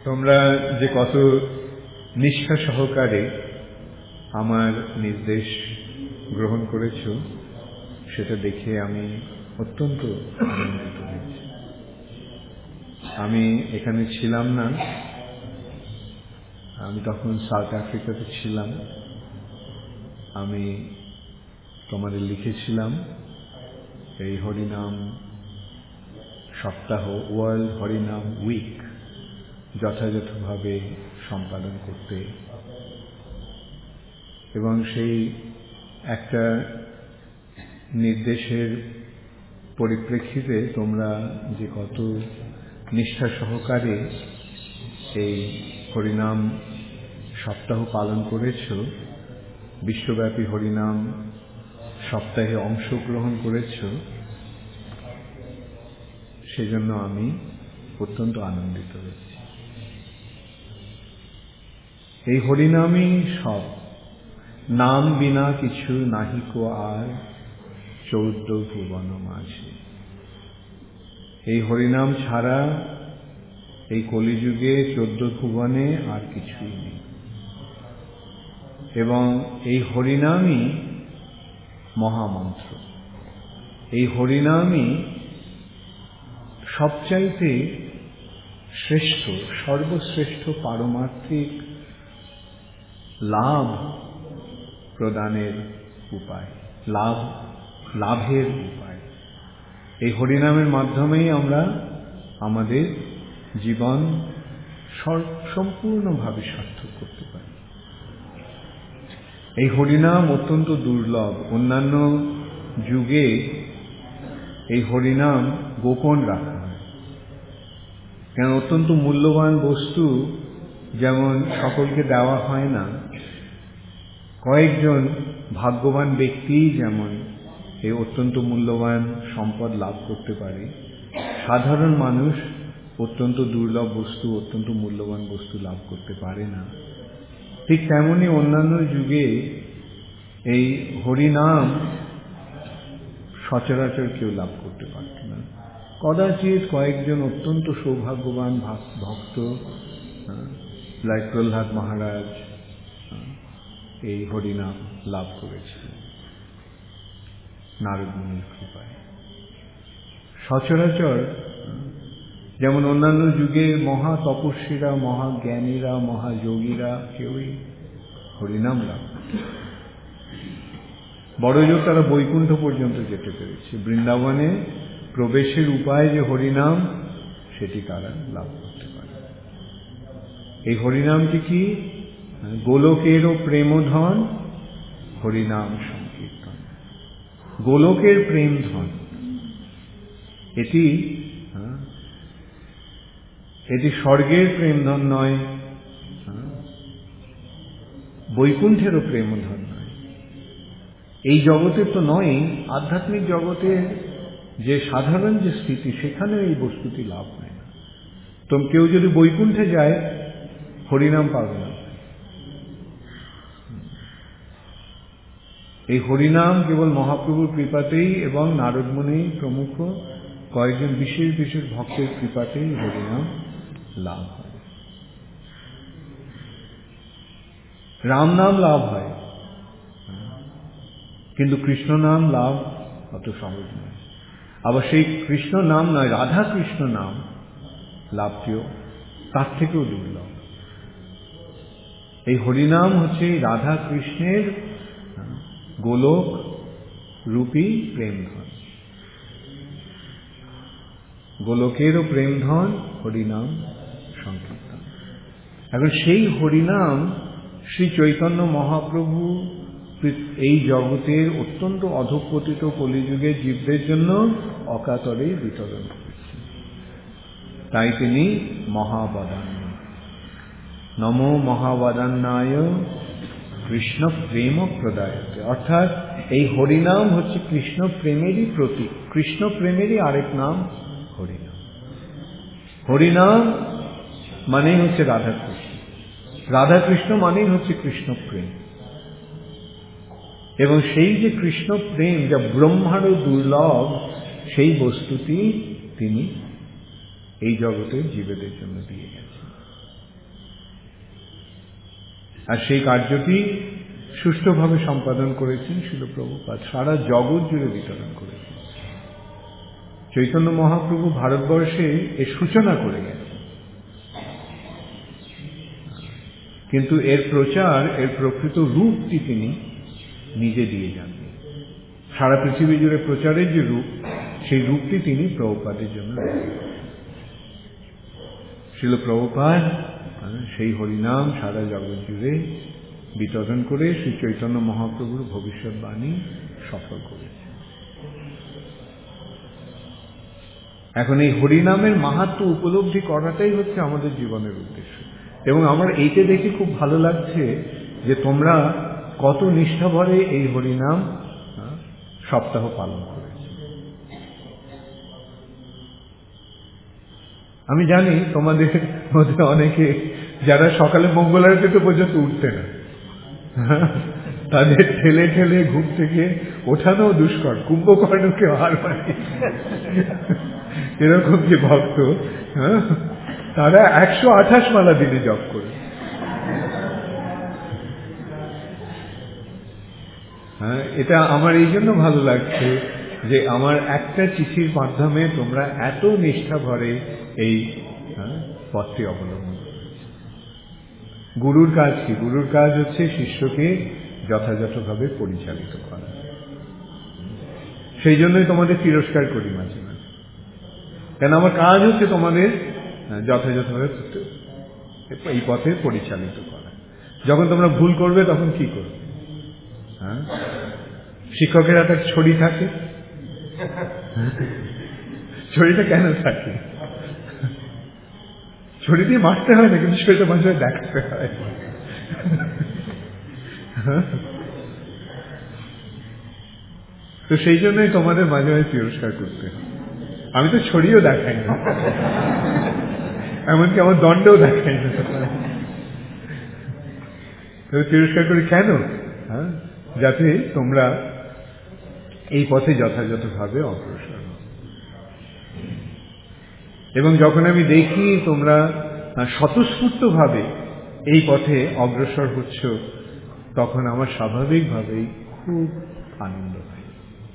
তোমরা যে কত নিষ্ঠা সহকারে আমার নির্দেশ গ্রহণ করেছ সেটা দেখে আমি অত্যন্ত আনন্দিত হয়েছি। আমি এখানে ছিলাম না, আমি তখন সাউথ আফ্রিকাতে ছিলাম। আমি তোমাদের লিখেছিলাম এই হরিনাম সপ্তাহ, ওয়ার্ল্ড হরিনাম উইক যথাযথভাবে সম্পাদন করতে, এবং সেই একটা নির্দেশের পরিপ্রেক্ষিতে তোমরা যে কত নিষ্ঠা সহকারে এই হরিনাম সপ্তাহ পালন করেছ, বিশ্বব্যাপী হরিনাম সপ্তাহে অংশগ্রহণ করেছ, সেজন্য আমি অত্যন্ত আনন্দিত হয়েছি। এই হরিনামই সব, নাম বিনা কিছু নাহিক আর 14 ভুবন মাঝে। এই হরিনাম ছাড়া এই কলিযুগে 14 ভুবনে আর কিছুই নেই, এবং এই হরিনামই মহামন্ত্র। এই হরিনামই সবচাইতে শ্রেষ্ঠ, সর্বশ্রেষ্ঠ পারমার্থিক লাভ প্রদানের উপায়, লাভের উপায়। এই হরিনামের মাধ্যমেই আমরা আমাদের জীবন সম্পূর্ণভাবে সার্থক করতে পারি। এই হরিনাম অত্যন্ত দুর্লভ। অন্যান্য যুগে এই হরিনাম গোপন রাখা হয়, কেন অত্যন্ত মূল্যবান বস্তু যেমন সকলকে দেওয়া হয় না, কয়েকজন ভাগ্যবান ব্যক্তি যেমন এই অত্যন্ত মূল্যবান সম্পদ লাভ করতে পারে, সাধারণ মানুষ অত্যন্ত দুর্লভ বস্তু, অত্যন্ত মূল্যবান বস্তু লাভ করতে পারে না। ঠিক তেমনি অন্যান্য যুগে এই হরিনাম সচরাচর কেউ লাভ করতে পারত না। কদাচিৎ কয়েকজন অত্যন্ত সৌভাগ্যবান ভক্ত, লাইক প্রহ্লাদ মহারাজ, এই হরিনাম লাভ করেছিলেন নারদ মুনির কৃপায়। সচরাচর যেমন অন্যান্য যুগে মহা তপস্বীরা, মহাজ্ঞানীরা, মহাযোগীরা কেউই হরিনাম লাভ করত। বড়জোর তারা বৈকুণ্ঠ পর্যন্ত যেতে পেরেছে। বৃন্দাবনে প্রবেশের উপায় যে হরিনাম, সেটি তারা লাভ করতে পারে। এই হরিনামটি কি? গোলকেরও প্রেমধন হরিনাম সংকীর্তন। গোলকের প্রেম ধন, এটি স্বর্গের প্রেমধন নয়, বৈকুণ্ঠেরও প্রেমধন নয়। এই জগতের তো নয়, আধ্যাত্মিক জগতের যে সাধারণ যে স্থিতি, সেখানে এই বস্তুটি লাভ হয় না। তো কেউ যদি বৈকুণ্ঠে যায়, হরিনাম পাবে না। এই হরিনাম কেবল মহাপ্রভুর কৃপাতেই এবং নারদ মুনি প্রমুখ কয়েকজন বিশেষ বিশেষ ভক্তের কৃপাতেই হরিনাম লাভ হয়। রাম নাম লাভ হয়, কিন্তু কৃষ্ণ নাম লাভ অত সহজ নয়। আবার সেই কৃষ্ণ নাম নয়, রাধা কৃষ্ণ নাম লাভটিও তার থেকেও দুর্লভ। এই হরিনাম হচ্ছে রাধা কৃষ্ণের গোলক রূপী প্রেমধন, গোলকেরও প্রেমধন হরিনাম সংকীর্তন। এখন সেই হরিনাম শ্রী চৈতন্য মহাপ্রভু এই জগতের অত্যন্ত অধঃপতিত কলিযুগের জীবদের জন্য অকাতরে বিতরণ করেছেন। তাই তিনি মহাবদান্য, নমো মহাবদান্নায় কৃষ্ণ প্রেম প্রদায়তে। অর্থাৎ এই হরিনাম হচ্ছে কৃষ্ণ প্রেমেরই প্রতীক। কৃষ্ণ প্রেমেরই আরেক নাম হরিনাম। হরিনাম মানেই হচ্ছে রাধাকৃষ্ণ, রাধাকৃষ্ণ মানেই হচ্ছে কৃষ্ণ প্রেম। এবং সেই যে কৃষ্ণ প্রেম যা ব্রহ্মারও দুর্লভ, সেই বস্তুটি তিনি এই জগতের জীবদের জন্য দিয়ে গেছেন। আর সেই কার্যটি সুষ্ঠুভাবে সম্পাদন করেছেন শিল প্রভুপাদ, সারা জগৎ জুড়ে বিতরণ করেছেন। চৈতন্য মহাপ্রভু ভারতবর্ষে এর সূচনা করে গেছেন, কিন্তু এর প্রচার, এর প্রকৃত রূপটি তিনি নিজে দিয়ে যান। সারা পৃথিবী জুড়ে প্রচারের যে রূপ, সেই রূপটি তিনি প্রভুপাদের জন্য রেখেছেন। শিল প্রভুপাদ সেই হরিনাম সারা জগৎ জুড়ে বিতরণ করে শ্রী চৈতন্য মহাপ্রভুর ভবিষ্যৎবাণী সফল করেছে। এখন এই হরিনামের মাহাত্ম্য উপলব্ধি করাটাই হচ্ছে আমাদের জীবনের উদ্দেশ্য। এবং আমার এইটা দেখে খুব ভালো লাগছে যে তোমরা কত নিষ্ঠাভরে এই হরিনাম সপ্তাহ পালন করেছে। আমি জানি তোমাদের মধ্যে অনেকে যারা সকালে মঙ্গল আরতিতে পর্যন্ত উঠতে না, তাদের ঠেলে ঠেলে ঘুম থেকে ওঠানো দুষ্কর, কুম্ভকর্ণকে হার মানে এরকম যে ভক্ত, তারা 128 মালা দিনে জপ করে। এটা আমার এই জন্য ভালো লাগছে যে আমার একটা চিঠির মাধ্যমে তোমরা এত নিষ্ঠা ভরে এই পথটি অবলম্বন করেছে। গুরুর কাজ কি? গুরুর কাজ হচ্ছে শিষ্যকে যথাযথভাবে পরিচালিত করা। সেই জন্যই তোমাদের তিরস্কার করি মাঝে মাঝে, কেন আমার কাজ হচ্ছে তোমাদের যথাযথভাবে এই পথে পরিচালিত করা। যখন তোমরা ভুল করবে তখন কি করবে? শিক্ষকের একটা ছড়ি থাকে, ছড়িটা কেন থাকে? ছড়ি দিয়ে মারতে হয় না, কিন্তু সেটা মাঝে মাঝে দেখাতে হয়। তো সেই জন্যই তোমাদের মাঝে মাঝে তিরস্কার করতে হয়। আমি তো ছড়িও দেখাই না, এমনকি আমার দণ্ডও দেখাই না, তিরস্কার করি কেন? যাতে তোমরা এই পথে যথাযথভাবে অগ্রসর হও। এবং যখন আমি দেখি তোমরা স্বতঃস্ফূর্তভাবে এই পথে অগ্রসর হচ্ছ, তখন আমার স্বাভাবিকভাবেই খুব আনন্দ হয়।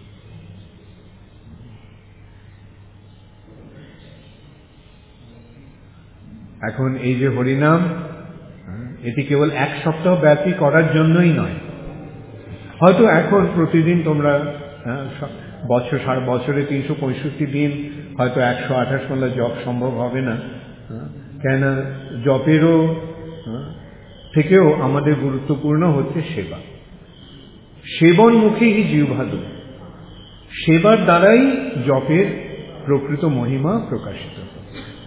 এখন এই যে হরিনাম, এটি কেবল 1 সপ্তাহ ব্যাপী করার জন্যই নয়। হয়তো এখন প্রতিদিন তোমরা সারা বছরে 365 দিন হয়তো 128 মালা জপ সম্ভব হবে না, কেন জপেরও থেকেও আমাদের গুরুত্বপূর্ণ হচ্ছে সেবা। সেবন মুখেই জিহ্বাদু, সেবার দ্বারাই জপের প্রকৃত মহিমা প্রকাশিত হবে।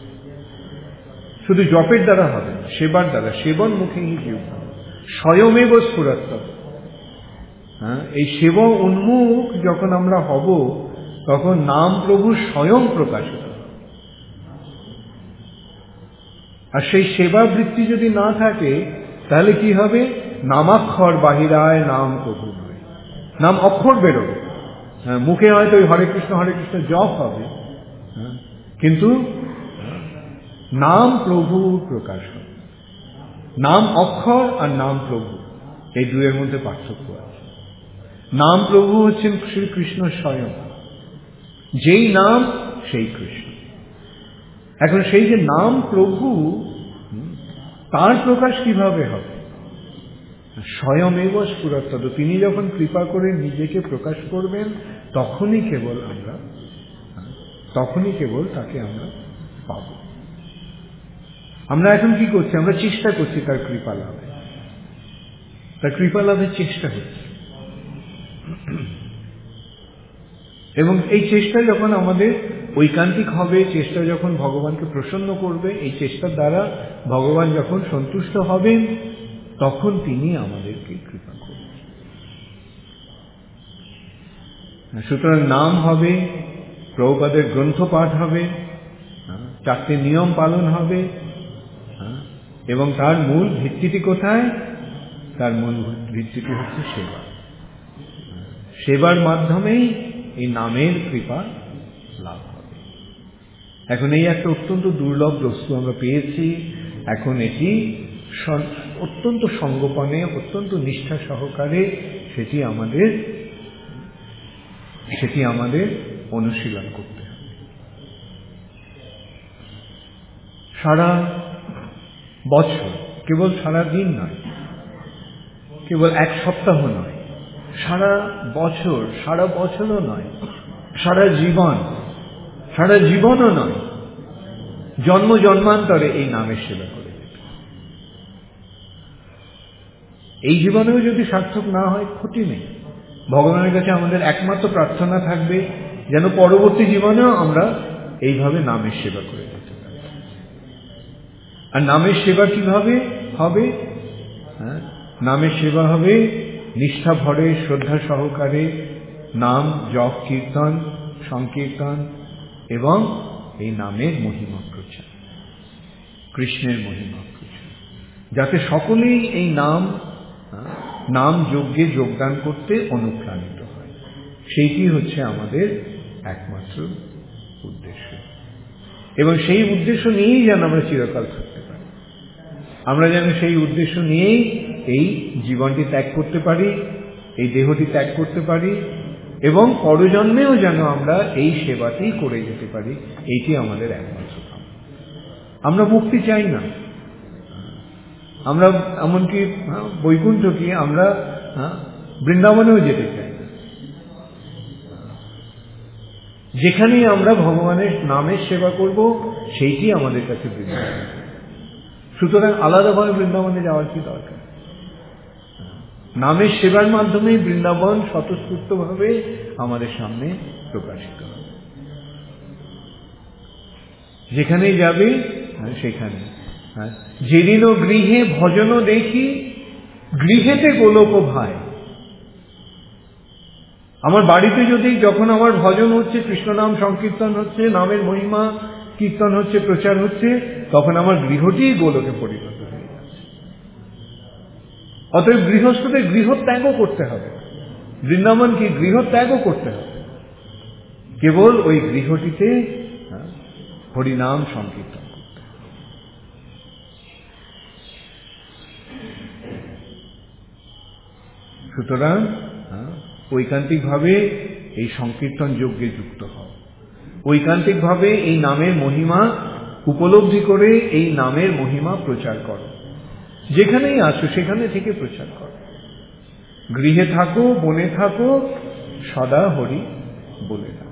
শুধু জপের দ্বারা হবে না, সেবার দ্বারা। সেবন মুখেই জিহ্বাদু স্বয়মেব স্ফুরত্তম। এই সেবা উন্মুখ যখন আমরা হব, তখন নাম প্রভু স্বয়ং প্রকাশিত হবে। আর সেই সেবা বৃত্তি যদি না থাকে, তাহলে কি হবে? নামাক্ষর বাহিরায় নাম প্রভু নয়, নাম অক্ষর বেরোবে। মুখে হয়তো হরে কৃষ্ণ জপ হবে, কিন্তু নাম প্রভু প্রকাশ হবে। নাম অক্ষর আর নাম প্রভু, এই দুয়ের মধ্যে পার্থক্য আছে। নাম প্রভু হচ্ছেন শ্রীকৃষ্ণ স্বয়ং, যেই নাম সেই কৃষ্ণ। এখন সেই যে নাম প্রভু, তার প্রকাশ কিভাবে হবে? স্বয়মেব স্ফুরত্তদ, তিনি যখন কৃপা করে নিজেকে প্রকাশ করবেন, তখনই কেবল তাকে আমরা পাব। আমরা এখন কি করছি? আমরা চেষ্টা করছি তার কৃপা লাভে, তার কৃপা লাভের চেষ্টা হচ্ছে। এবং এই চেষ্টা যখন আমাদের ঐকান্তিক হবে, চেষ্টা যখন ভগবানকে প্রসন্ন করবে, এই চেষ্টার দ্বারা ভগবান যখন সন্তুষ্ট হবেন, তখন তিনি আমাদেরকে কৃপা করবেন। সুতরাং নাম হবে, প্রভুপাদের গ্রন্থ পাঠ হবে, 4টে নিয়ম পালন হবে, এবং তার মূল ভিত্তিটি কোথায়? তার মূল ভিত্তিটি হচ্ছে সেবা। সেবার মাধ্যমেই এই নামের কৃপা লাভ হবে। এখন এই একটা অত্যন্ত দুর্লভ বস্তু আমরা পেয়েছি, এখন এটি অত্যন্ত সঙ্গোপনে, অত্যন্ত নিষ্ঠা সহকারে সেটি আমাদের অনুশীলন করতে হবে। সারা বছর, কেবল সারা দিন নয়, কেবল এক সপ্তাহ নয়, সারা বছর, সারা বছরও নয়, সারা জীবনও নয়, জন্ম জন্মান্তরে এই নামের সেবা করে যেতে। এই জীবনেও যদি সার্থক না হয় ক্ষতি নেই। ভগবানের কাছে আমাদের একমাত্র প্রার্থনা থাকবে যেন পরবর্তী জীবনেও আমরা এইভাবে নামের সেবা করে যেতে পারি। আর নামের সেবা কিভাবে হবে? নামের সেবা হবে নিষ্ঠা ভরে, শ্রদ্ধা সহকারে নাম জপ, কীর্তন, সংকীর্তন এবং এই নামের মহিমা প্রচার, কৃষ্ণের মহিমা প্রচার, যাতে সকলেই এই নাম যজ্ঞে যোগদান করতে অনুপ্রাণিত হয়। সেইটি হচ্ছে আমাদের একমাত্র উদ্দেশ্য, এবং সেই উদ্দেশ্য নিয়েই যেন আমরা চিরকাল থাকতে পারি। আমরা যেন সেই উদ্দেশ্য নিয়েই এই জীবনটি ত্যাগ করতে পারি, এই দেহটি ত্যাগ করতে পারি, এবং পরজন্মেও যেন আমরা এই সেবাটি করে যেতে পারি। এইটি আমাদের একমাত্র কাম। আমরা মুক্তি চাই না, আমরা এমনকি বৈকুণ্ঠ কি, আমরা বৃন্দাবনেও যেতে চাই না। যেখানেই আমরা ভগবানের নামের সেবা করব সেইটি আমাদের কাছে বৃন্দাবন। সুতরাং আলাদাভাবে বৃন্দাবনে যাওয়ার কি দরকার? নামের সেবার মাধ্যমেই বৃন্দাবন স্বতঃস্ফূর্তভাবে আমাদের সামনে প্রকাশিত হবে। যেখানেই যাবে সেখানে যেদিন গৃহে ভজন দেখি, গৃহেতে গোলক ভাই। আমার বাড়িতে যদি যখন আমার ভজন হচ্ছে, কৃষ্ণ নাম সংকীর্তন হচ্ছে, নামের মহিমা কীর্তন হচ্ছে, প্রচার হচ্ছে, তখন আমার গৃহটি গোলকে পরিণত হয়ে যাচ্ছে। অতএব গৃহস্থদের গৃহত্যাগও করতে হবে, বৃন্দাবন কি গৃহত্যাগও করতে হবে, কেবল ওই গৃহটিতে হরিনাম সংকীর্তন করতে হবে। সুতরাং ঐকান্তিকভাবে এই সংকীর্তন যজ্ঞে যুক্ত হও, ঐকান্তিকভাবে এই নামের মহিমা উপলব্ধি করে এই নামের মহিমা প্রচার করো। যেখানেই আছো সেখানে থেকে প্রচার করো। গৃহে থাকো, বনে থাকো, সদা হরি বলে দাও।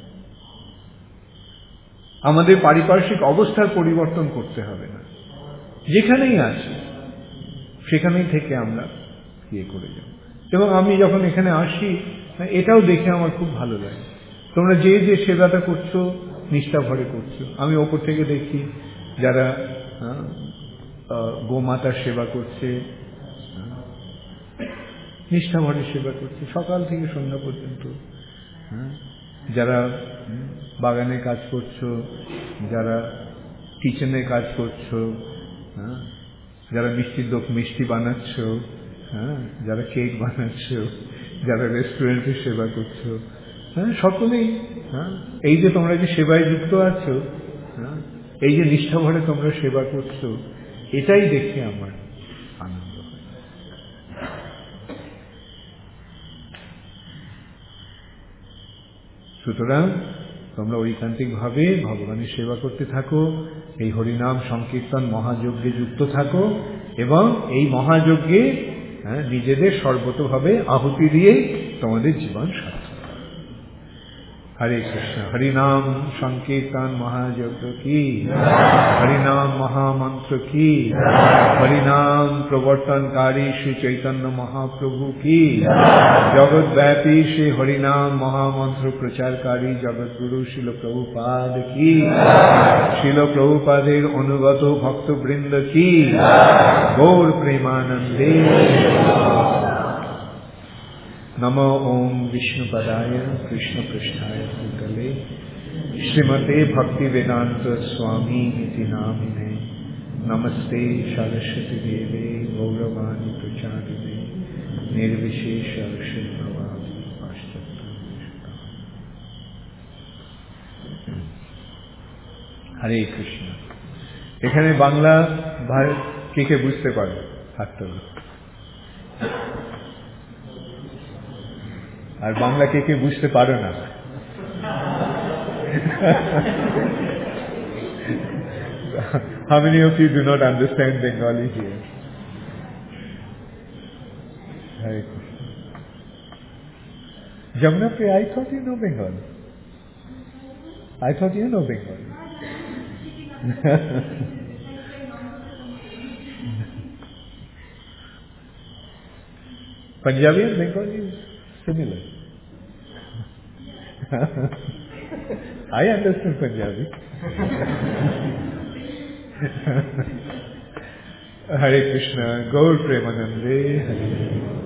আমাদের পারিপার্শ্বিক অবস্থার পরিবর্তন করতে হবে না, যেখানেই আছি সেখানেই থেকে আমরা ইয়ে করে যাব। এবং আমি যখন এখানে আসি, এটাও দেখে আমার খুব ভালো লাগে। তোমরা যে যে সেবাটা করছো নিষ্ঠা ভরে করছো। আমি ওপর থেকে দেখি যারা গোমাতার সেবা করছে, নিষ্ঠা ভরে সেবা করছে সকাল থেকে সন্ধ্যা পর্যন্ত। যারা বাগানে কাজ করছো, যারা কিচেনে কাজ করছো, যারা মিষ্টি বানাচ্ছ, যারা কেক বানাচ্ছ, যারা রেস্টুরেন্টে সেবা করছো, সকলেই এই যে তোমরা যে সেবায় যুক্ত আছো, এই যে নিষ্ঠা ভরে তোমরা সেবা করছো, এটাই দেখে আমার আনন্দ হয়। সুতরাং তোমরা ঐকান্তিকভাবে ভগবানের সেবা করতে থাকো, এই হরিনাম সংকীর্তন মহাযজ্ঞে যুক্ত থাকো, এবং এই মহাযজ্ঞে নিজেদের সর্বতভাবে আহুতি দিয়ে তোমাদের জীবন সার্থক। हरे कृष्ण। हरिनाम संकीर्तन महायज्ञ की, हरिनाम महामंत्र की, हरिनाम प्रवर्तनकारी श्री चैतन्य महाप्रभु की, जगत व्यापी श्री हरिनाम महामंत्र प्रचारकारी जगत गुरु शिल प्रभुपाद की, शिल प्रभुपादेर अनुगत भक्त वृंद की, गौर प्रेमानंदे। नमो ओम विष्णुपदाय कृष्ण पृष्ठाय भूतले श्रीमते भक्ति वेदांत स्वामी इति नामिने नमस्ते सरस्वती देवे गौरवाणी प्रचारिणे निर्विशेष शून्यवादी पाश्चात्य। हरे कृष्ण। এখানে বাংলা কে কে বুঝতে পারো হাত তোলো। আর বাংলা কে কে বুঝতে পারো না? How many of you do not understand Bengali here? Hare Krishna. Jamuna Priya, I thought you know Bengali. I thought you know Bengali. Punjabi and Bengali is similar. I understand Punjabi. Hare Krishna, Gaur Premanande.